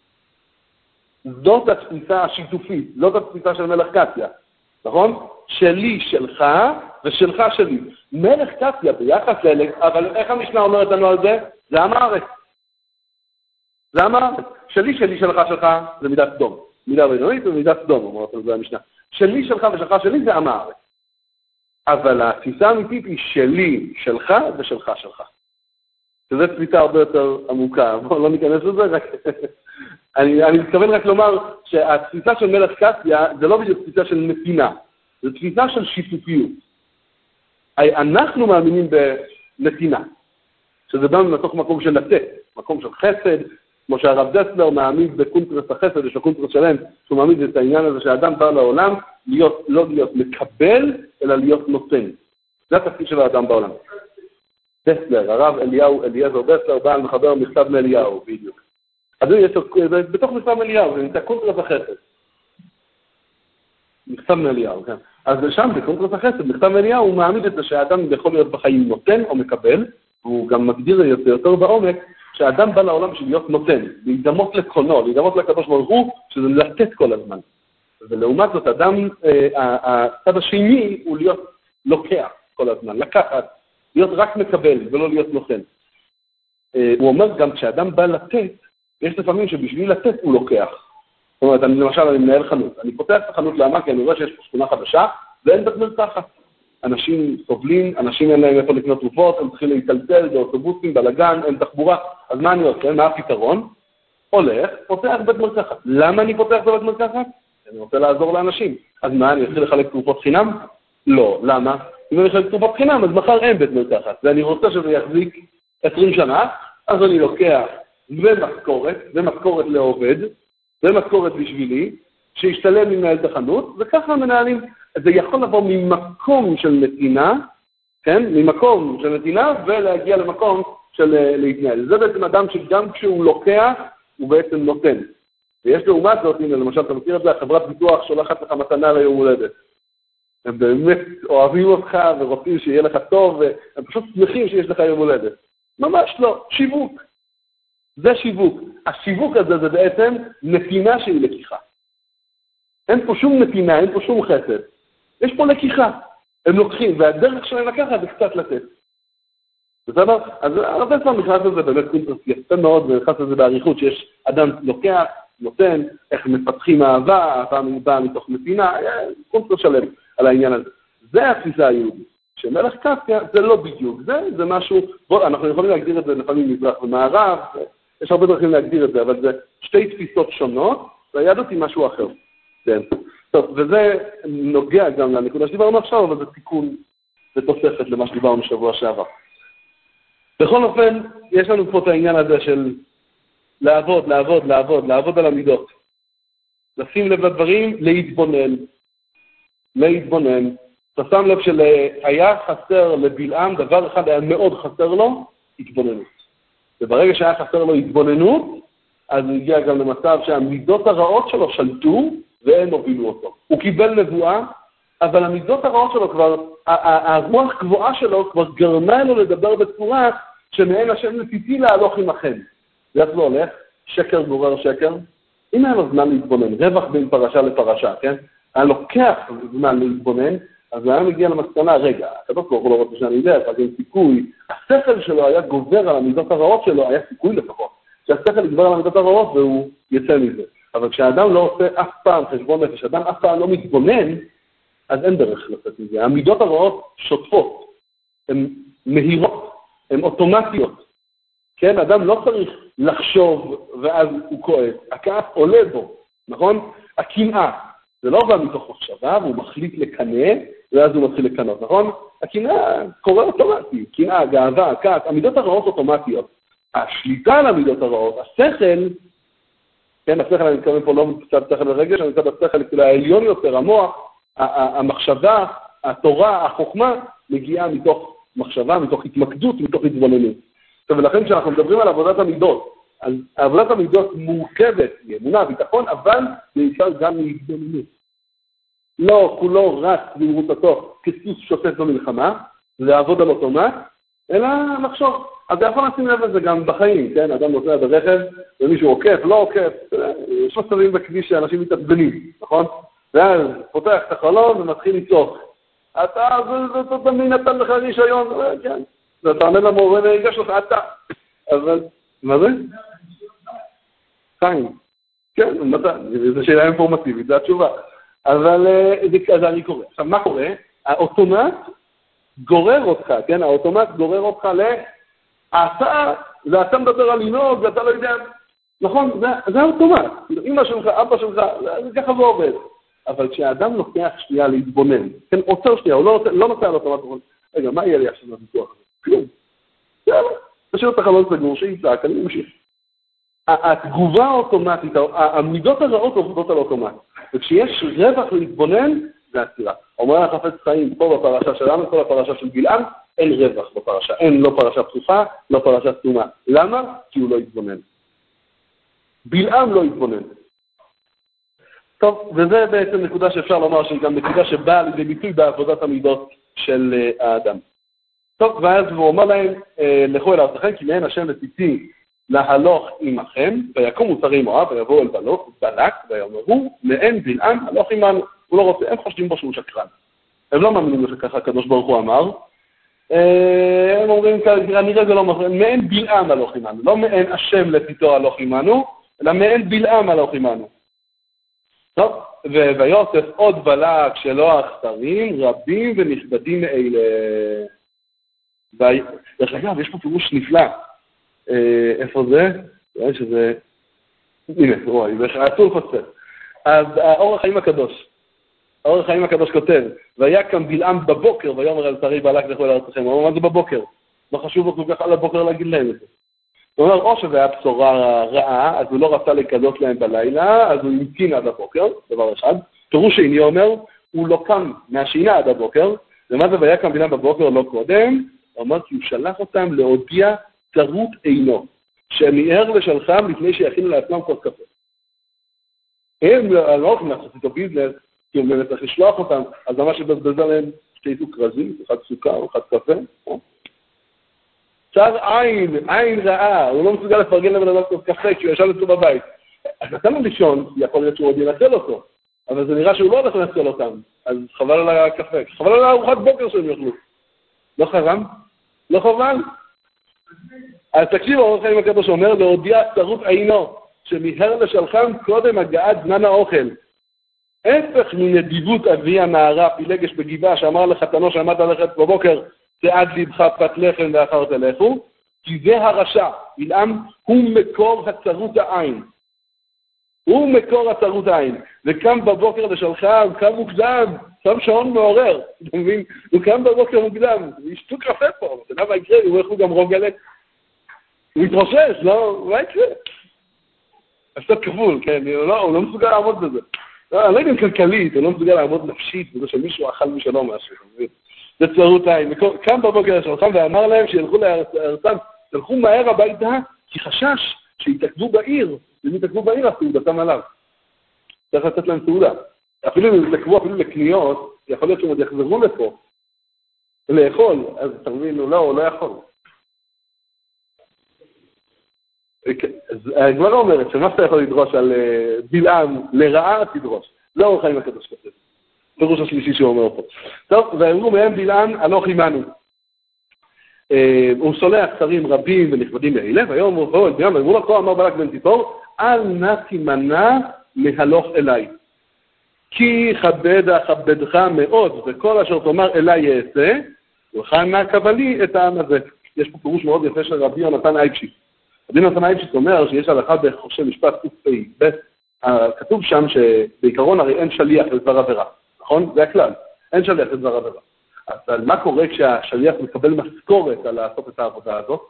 זאת התפיסה השיתופית, זאת התפיסה של מלך קטיה, נכון? שלי שלך ושלך שלי. מלך קטיה ביחס לאלה, אבל איך המשנה אומרת לנו על זה? זה עם הארץ. זה עם הארץ. שלי שלך שלך זה מידת סדום. מידה בינונית ומידת סדום, אומרת על זה המשנה. שלי שלך ושלך שלי זה עם הארץ. אבל התפיסה האמיתית היא שלי שלך ושלך שלך. שזו תפיסה הרבה יותר עמוקה. בואו לא ניכנס לזה, רק... אני מתכוון רק לומר שהתפיסה של מלך קטיה זה לא בדיוק תפיסה של נתינה, זה תפיסה של שיתופיות. אנחנו מאמינים בנתינה, שזה בא מתוך מקום של לתת, מקום של חסד, כמו שהרב דסלר מאמין בקונטרס החסד, יש לו קונטרס שלם, שהוא מאמין את העניין הזה שהאדם בא לעולם לא להיות מקבל, אלא להיות נותן. זה התפקיד של האדם בעולם. דסלר, הרב אליעזר דסלר, בא מחבר מכתב מאליהו, בדיוק. אז בתוך מכתב מאליהו, זה נמצא קונטרס החסד. מכתב מאליהו, כן. אז שם, בקונטרס החסד, מכתב מאליהו, הוא מעמיד את זה שהאדם יכול להיות בחיים נותן או מקבל, והוא גם מגדיר את זה יותר בעומק, שהאדם בא לעולם בשביל להיות נותן, להידמות לקונו, להידמות לקדוש ברוך הוא, שזה לתת כל הזמן. ולעומת זאת, אדם, הצד השני הוא להיות לוקח כל הזמן, לקחת, להיות רק מקבל ולא להיות נותן. הוא אומר גם, כשאדם בא לתת, יש לפעמים שבשביל לתת הוא לוקח. זאת אומרת, למשל, אני מנהל חנות. אני פותח את החנות למה? כי אני רואה שיש פה שכונה חדשה, ואין בית מרקחת. אנשים סובלים, אנשים אין להם איפה לקנות תרופות, הם צריכים להיטלטל באוטובוסים, בלגן, אין תחבורה. אז מה אני עושה? מה הפתרון? הולך, פותח בית מרקחת. למה אני פותח בית מרקחת? אני רוצה לעזור לאנשים. אז מה, אני אתחיל לחלק תרופות חינם? לא. למה? אם אני אחלק תרופות חינם, אז מחר אין בית מרקחת. ואני רוצה שזה יחזיק 20 שנה, אז אני לוקח ומשכורת לעובד, ומשכורת בשבילי, שישתלם מנהל את החנות, וככה מנהלים. זה יכול לבוא ממקום של נתינה, כן? ממקום של נתינה, ולהגיע למקום של להתנהל. זה בעצם אדם שגם כשהוא לוקח, הוא בעצם נותן. ויש לעומת זאת, הנה, למשל, אתה מכיר את זה, חברת ביטוח שולחת לך מתנה ליום הולדת. הם באמת אוהבים אותך ורוצים שיהיה לך טוב, והם פשוט שמחים שיש לך יום הולדת. ממש לא, שיווק. זה שיווק. השיווק הזה זה בעצם נתינה שהיא לקיחה. אין פה שום נתינה, אין פה שום חסד. יש פה לקיחה. הם לוקחים, והדרך שלהם לקחת זה קצת לתת. בסדר? אז הרבה פעם נכנס לזה באמת קונטרס יפה מאוד, ונכנס לזה בעריכות שיש אדם לוקח, נותן, איך מפתחים אהבה באה מתוך נתינה, קונטרס שלם על העניין הזה. זה התפיסה היהודית. שמלך קפקא זה לא בדיוק, זה משהו, אנחנו יכולים להגדיר את זה לפעמים מזרח ומערב, יש הרבה דרכים להגדיר את זה, אבל זה שתי תפיסות שונות, והיהדות היא משהו אחר. כן. טוב, וזה נוגע גם לנקודה שדיברנו עכשיו, אבל זה תיקון ותוספת למה שדיברנו שבוע שעבר. בכל אופן, יש לנו פה את העניין הזה של לעבוד על המידות. לשים לב לדברים, להתבונן. אתה שם לב שהיה חסר לבלעם, דבר אחד היה מאוד חסר לו, התבוננות. וברגע שהיה חסר לו התבוננות, אז הוא הגיע גם למצב שהמידות הרעות שלו שלטו, והם הובילו אותו. הוא קיבל נבואה, אבל המידות הרעות שלו כבר, הרוח קבועה שלו כבר גרמה לו לדבר בצורה שמעין השם נתיתי להלוך עמכם. ואיך זה הולך? שקר גורר שקר. אם היה לו זמן להתבונן, רווח בין פרשה לפרשה, כן? היה לוקח זמן להתבונן, אז הוא היה מגיע למסקנה, רגע, הקדוש ברוך הוא לא רוצה שאני יודע, אז אין סיכוי, השכל שלו היה גובר על המידות הרעות שלו, היה סיכוי לפחות, שהשכל יגבר על המידות הרעות והוא יצא מזה. אבל כשאדם לא עושה אף פעם חשבון נפש, אדם אף פעם לא מתבונן, אז אין דרך לצאת מזה. המידות הרעות שוטפות, הן מהירות, הן אוטומטיות. כן, אדם לא צריך לחשוב ואז הוא כועס. הכעס עולה בו, נכון? הקנאה, זה לא בא מתוך מחשבה, והוא מחליט לקנא, ואז הוא מתחיל לקנות, נכון? הקנאה קורה אוטומטי, קנאה, גאווה, כעס, המידות הרעות אוטומטיות. השליטה על המידות הרעות, השכל, כן, השכל אני מתכוון פה לא קצת שכל ורגש, אני מצא בשכל כאילו העליון יותר, המוח, המחשבה, התורה, החוכמה, מגיעה מתוך מחשבה, מתוך התמקדות, מתוך התבוננות. ולכן כשאנחנו מדברים על עבודת המידות, אז עבודת המידות מורכבת, מאמונה, ביטחון, אבל בעיקר גם מהתבוננות. לא כולו רץ במרוצתו כסוס שוטט במלחמה, לעבוד על אוטומט, אלא לחשוב. אז אתה יכול לשים לב לזה גם בחיים, כן? אדם נוסע ברכב, ומישהו עוקף, לא עוקף, יש מצבים בכביש שאנשים מתעצבנים, נכון? ואז פותח את החלון ומתחיל לצעוק. אתה תמיד נתן לך רישיון, כן. ואתה עומד למורה והרגש לך, אתה. אבל, מה זה? חיים. כן, זו שאלה אינפורמטיבית, זו התשובה. אבל אז אני קורא. עכשיו, מה קורה? האוטומט גורר אותך, כן? האוטומט גורר אותך אתה מדבר על לנהוג, ואתה לא יודע, נכון? זה האוטומט. אמא שלך, אבא שלך, ככה זה עובד. אבל כשהאדם לוקח שנייה להתבונן, כן, עוצר שנייה, הוא לא נוסע על אוטומט, רגע, מה יהיה לי עכשיו בביטוח הזה? כלום. יאללה, תשאיר את החלון סגור, שיצעק, אני ממשיך. התגובה האוטומטית, המידות הרעות עובדות על אוטומט. וכשיש רווח להתבונן, זה עצירה. אומר החפץ חיים, פה בפרשה שלנו, כל הפרשה של בלעם, אין רווח בפרשה. אין לא פרשה פתוחה, לא פרשה סתומה. למה? כי הוא לא יתבונן. בלעם לא יתבונן. טוב, וזה בעצם נקודה שאפשר לומר שהיא גם נקודה שבאה לידי ביטוי בעבודת המידות של האדם. טוב, ואז הוא אומר להם, לכו אל ארצכם, כי מעין השם נתיתי להלוך עמכם, ויקומו שרי מואב, ויבואו אל בלק, ויאמרו, מעין בלעם הלוך עמנו. הוא לא רוצה, הם חושדים בו שהוא שקרן. הם לא מאמינים שככה הקדוש ברוך הוא אמר. הם אומרים, נראה זה לא מפריע, מעין בלעם הלוך עמנו. לא מעין השם נתיתו הלוך עמנו, אלא מעין בלעם הלוך עמנו. טוב, ויוסף עוד בלק שלא אכתרים, רבים ונכבדים מאלה. דרך אגב, יש פה פירוש נפלא. איפה זה? רואה שזה הנה, רואי, אסור לפספס. אז האור החיים הקדוש כותב, והיה קם בלעם בבוקר, ויאמר אל שרי בעלק לכו אל ארצכם. הוא אומר, מה זה בבוקר? מה חשוב לו כל כך על הבוקר להגיד להם את זה? הוא אומר, או שזה היה בשורה רעה, אז הוא לא רצה לקדות להם בלילה, אז הוא המתין עד הבוקר, דבר אחד. פירוש שני אומר, הוא לא קם מהשינה עד הבוקר, ומה זה והיה קם בלעם בבוקר לא קודם? הוא אומר, כי הוא שלח אותם להודיע צרות עינו, שמיהר לשלחם לפני שיכינו לעצמם כוס קפה. הם לא הולכים לעשות איתו ביזנס, כי הם באמת צריך לשלוח אותם, אז ממש לבזבז עליהם שתיתו קרזים, אחד סוכר, אחד קפה. צר עין רעה, הוא לא מסוגל לפרגן לבן אדם כוס קפה כשהוא ישב אצלו בבית. אז נתן לו לישון, יכול להיות שהוא עוד ינצל אותו, אבל זה נראה שהוא לא הולך לנצל אותם, אז חבל על הקפה, חבל על הארוחת בוקר שהם יאכלו. לא חרם? לא חבל? אז תקשיב, האור החיים הקדוש אומר, להודיע צרות עינו, שמיהר לשלחם קודם הגעת זמן האוכל. הפך מנדיבות אבי הנערה פילגש בגבעה, שאמר לחתנו שעמד ללכת בבוקר, צעד לבך פת לחם ואחר תלכו, כי זה הרשע, בלעם הוא מקור הצרות העין. הוא מקור הצרות העין. וקם בבוקר לשלחם, קם מוקדם, שם שעון מעורר. אתה מבין? הוא קם בבוקר מוקדם, ישתו קפה פה, אתה יודע מה יקרה? הוא הולך גם רוגלת. הוא מתרושש, לא? מה יקרה? קצת כבול, כן? הוא לא מסוגל לעמוד בזה. אני לא יודע אם כלכלית, הוא לא מסוגל לעמוד נפשית, בזה שמישהו אכל משלו משהו. זה צרות העין. קם בבוקר לשלחם ואמר להם שילכו לארצם, תלכו מהר הביתה, כי חשש שיתעכבו בעיר, אם יתעכבו בעיר, אז תעודתם עליו. צריך לתת להם תעודה. אפילו אם יתעכבו אפילו לקניות, יכול להיות שהם עוד יחזרו לפה, לאכול, אז אתה מבין, הוא לא יכול. אז הגמרא אומרת שמה שאתה יכול לדרוש על בלעם לרעה, תדרוש. זה האור החיים הקדוש כתב. פירוש השלישי שהוא אומר פה. טוב, ואמרו מהם בלעם, אנוכי עמנו. הוא סולח שרים רבים ונכבדים מאלה, והיום הוא אומר, בלעם, ואמרו לו, כה אמר בלק בן ציפור, אל נא תימנע להלוך אליי. כי כבדך מאוד, וכל אשר תאמר אליי יעשה, וכאן נא קבלי את העם הזה. יש פה פירוש מאוד יפה של רבי יונתן אייבשיץ. רבי יונתן אייבשיץ אומר שיש הלכה בחושי משפט קפ"ב, כתוב שם שבעיקרון הרי אין שליח לדבר עבירה, נכון? זה הכלל, אין שליח לדבר עבירה. אבל מה קורה כשהשליח מקבל משכורת על לעשות את העבודה הזאת?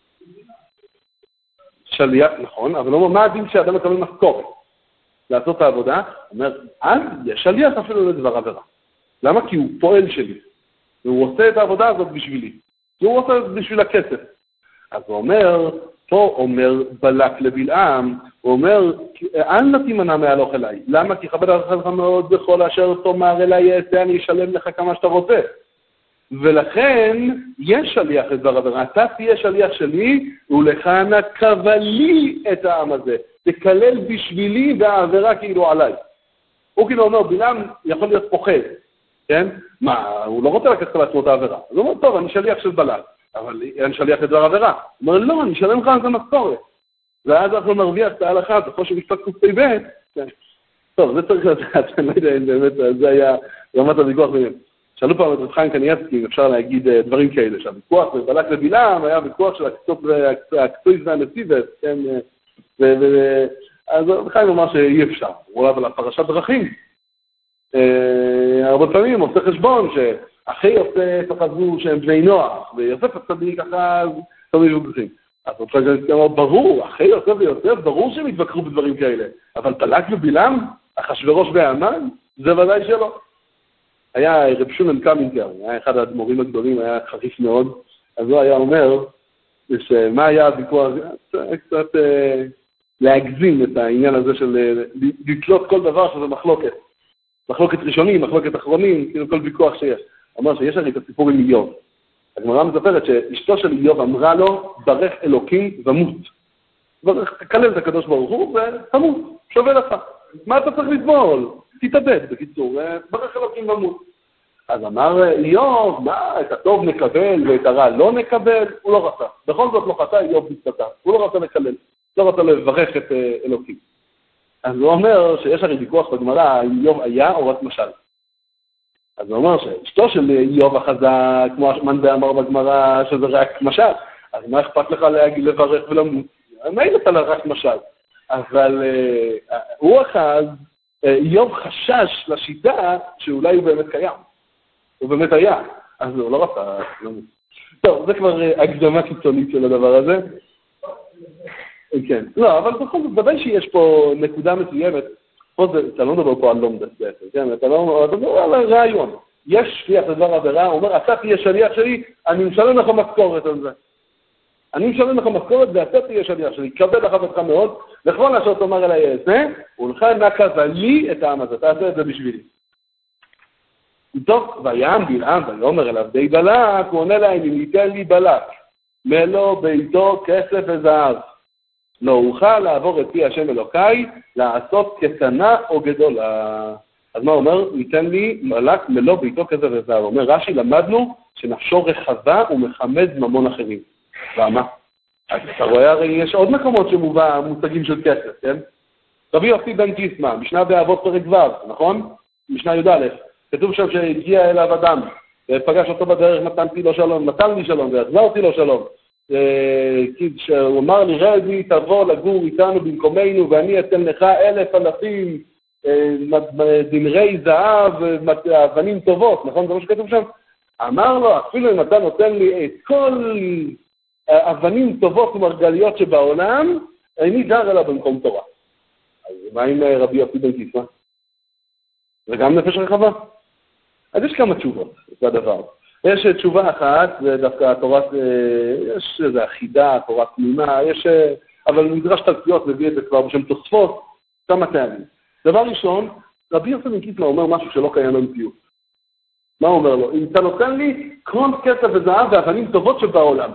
שליח, נכון, אבל לא מה הדין כשאדם מקבל משכורת לעשות את העבודה? אומר, אז יש שליח אפילו לדבר עבירה. למה? כי הוא פועל שלי, והוא עושה את העבודה הזאת בשבילי, והוא עושה את זה בשביל הכסף. אז הוא אומר, פה אומר בלק לבלעם, הוא אומר, אל נא תימנע מהלוך אליי. למה? כי כבד לך מאוד בכל אשר תאמר אליי יעשה, אני אשלם לך כמה שאתה רוצה. ולכן יש שליח לדבר עבירה. אתה תהיה שליח שלי, ולך נא קבלי את העם הזה. תקלל בשבילי והעבירה כאילו עליי. הוא כאילו אומר, בלעם יכול להיות פוחד, כן? מה, הוא לא רוצה לקחת על עצמו את העבירה. אז הוא אומר, טוב, אני שליח של בלק. אבל אין שליח לדבר עבירה. הוא אומר, לא, אני אשלם לך על זה משכורת. ואז אנחנו נרוויח את ההלכה, בכל שמשפט קפ"ב, כן. טוב, זה צריך לדעת, אני לא יודע אם באמת, זה היה רמת הוויכוח ביניהם. שאלו פעם את רב חיים קניאצקי, אם אפשר להגיד דברים כאלה, שהוויכוח בבלק לבלעם היה ויכוח של הקצויס והנציבס, כן, אז רב חיים אמר שאי אפשר. הוא רואה אבל הפרשת דרכים. הרבה פעמים עושה חשבון אחי יוסף חזרו שהם בני נוח, ויוסף הצדיק ככה, תמיד מבוגרים. אז רוצה גם ברור, אחי יוסף ויוסף, ברור שהם התווכחו בדברים כאלה. אבל בלק ובלעם, אחשוורוש והמן, זה ודאי שלא. היה רב שולם קמינגר, היה אחד האדמו"רים הגדולים, היה חריף מאוד, אז הוא היה אומר, שמה היה הוויכוח, קצת להגזים את העניין הזה של לתלות כל דבר שזה מחלוקת. מחלוקת ראשונים, מחלוקת אחרונים, כאילו כל ויכוח שיש. אמר שיש הרי את הסיפור עם איוב. הגמרא מספרת שאשתו של איוב אמרה לו, ברך אלוקים ומות. תקלל את הקדוש ברוך הוא ותמות, שווה לך. מה אתה צריך לסבול? תתאבד, בקיצור, ברך אלוקים ומות. אז אמר איוב, מה, את הטוב נקבל ואת הרע לא נקבל? הוא לא רצה. בכל זאת לא חטא, איוב נצטטה. הוא לא רצה לקלל, לא רצה לברך את אלוקים. אז הוא אומר שיש הרי ויכוח בגמרא, אם איוב היה או רק משל. אז הוא אומר שאשתו של איוב החזק, כמו השמן ואמר בגמרא, שזה רק משל. אז מה אכפת לך לברך ולמות? מה היא נתן לה רק משל? אבל הוא אחז, איוב חשש לשיטה שאולי הוא באמת קיים. הוא באמת היה, אז הוא לא רצה. טוב, זה כבר הקדמה קיצונית של הדבר הזה. כן, לא, אבל בכל זאת, ודאי שיש פה נקודה מסוימת, פה אתה לא מדבר פה על לומדס בעצם, כן? אתה לא מדבר על רעיון. יש שליח לדבר עבירה, הוא אומר, אתה תהיה שליח שלי, אני משלם לך משכורת על זה. אני משלם לך משכורת ואתה תהיה שליח שלי, קבל לך בתך מאוד, לכל אשר תאמר אליי אעשה, ולך נקב לי את העם הזה, תעשה את זה בשבילי. טוב, ויען בלעם ויאמר אליו די בלק, הוא עונה להם, אם ייתן לי בלק, מלוא ביתו כסף וזהב. לא אוכל לעבור את פי השם אלוקיי, לעשות קטנה או גדולה. אז מה אומר? ייתן לי בלק מלוא ביתו כסף וזהב. אומר רש"י, למדנו שנפשו רחבה ומחמד ממון אחרים. למה? אז אתה רואה, הרי יש עוד מקומות שמובא מושגים של כסף, כן? רבי יוסי בן קיסמא, משנה באבות פרק ו', נכון? משנה י"א. כתוב שם שהגיע אליו אדם, ופגש אותו בדרך, נתן לי שלום, והחזרתי לו שלום. שהוא אמר לי, רבי, תבוא לגור איתנו במקומנו, ואני אתן לך 1,000 דנרי זהב, אבנים טובות, נכון? זה מה שכתוב שם? אמר לו, אפילו אם אתה נותן לי את כל אבנים טובות ומרגליות שבעולם, איני גר אליו במקום תורה. אז מה עם רבי יוסי בן קיסמא? זה גם נפש רחבה? אז יש כמה תשובות, זה הדבר. יש תשובה אחת, זה דווקא התורת, יש איזו אחידה, תורת תמימה, אבל מדרש תלפיות מביא את זה כבר בשם תוספות, כמה טעמים. דבר ראשון, רבי יוסי בן קיסמא אומר משהו שלא קיים במציאות. מה הוא אומר לו? אם אתה נותן לי כל כסף וזהב ואבנים טובות שבעולם.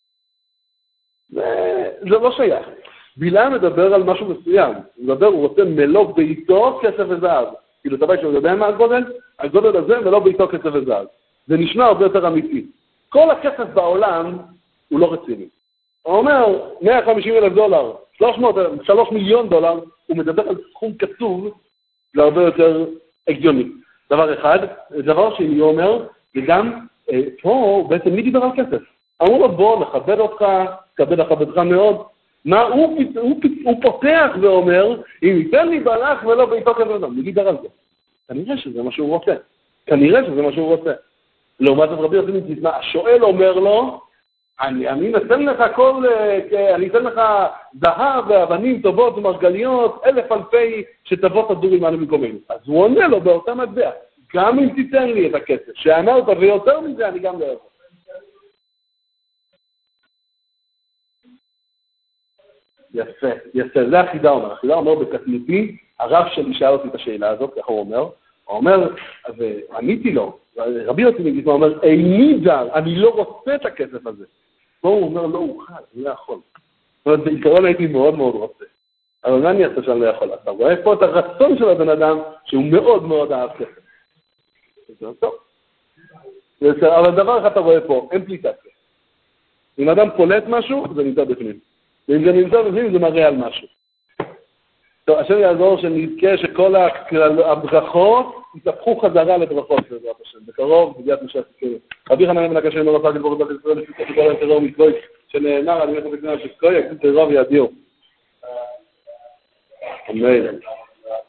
זה לא שייך. בלעם מדבר על משהו מסוים. הוא רוצה מלוא ביתו כסף וזהב. כאילו, אתה יודע שהוא יודע מה הגודל? הגודל הזה מלוא ביתו כסף וזהב. זה נשמע הרבה יותר אמיתי. כל הכסף בעולם הוא לא רציני. הוא אומר, $150,000, 3 מיליון דולר, הוא מדבר על סכום קצוב, זה הרבה יותר הגיוני. דבר אחד. דבר שני, הוא אומר, וגם פה בעצם מי דיבר על כסף? אמרו לו, בוא, נכבד אותך, כבד לכבדך מאוד. מה הוא פותח ואומר, אם ייתן לי בלק ולא ביתו כסף וזהב. מי דיבר על זה? כנראה שזה מה שהוא רוצה. לעומת זאת רבי יוסי בן קיסמא, השואל אומר לו, אני אתן לך זהב ואבנים טובות ומרגליות, 1,000 שתבוא תדור עמנו במקומנו. אז הוא עונה לו באותה מטבע, גם אם תיתן לי את הכסף, שאמרת ויותר מזה אני גם לא יכול. יפה, זה החידה אומר. החידה אומר בקטנותי, הרב שלי שאל אותי את השאלה הזאת, ככה הוא אומר, ועניתי לו, רבי יוסי בן קיסמא אומר, איני גר, אני לא רוצה את הכסף הזה. פה הוא אומר, לא אוכל, אני לא יכול. זאת אומרת, בעיקרון הייתי מאוד מאוד רוצה. אבל מה אני אעשה שאני לא יכול? אתה רואה פה את הרצון של הבן אדם, שהוא מאוד מאוד אהב כסף. זה טוב. אבל דבר אחד אתה רואה פה, אין פליטציה. אם אדם פולט משהו, זה נמצא בפנים. ואם זה נמצא בפנים, זה מראה על משהו. טוב, השם יעזור שנזכה שכל הברכות יתהפכו חזרה לברכות בעזרת השם. בקרוב, בגיעת משה הסיכוי. רבי חנניה בן הקשה לא רצה לבוא בבית ישראל לפי כל הטרור מצווי, שנאמר, אני אומר לך בקנה שסקוי, יקדים טרור וידיעו. אמן.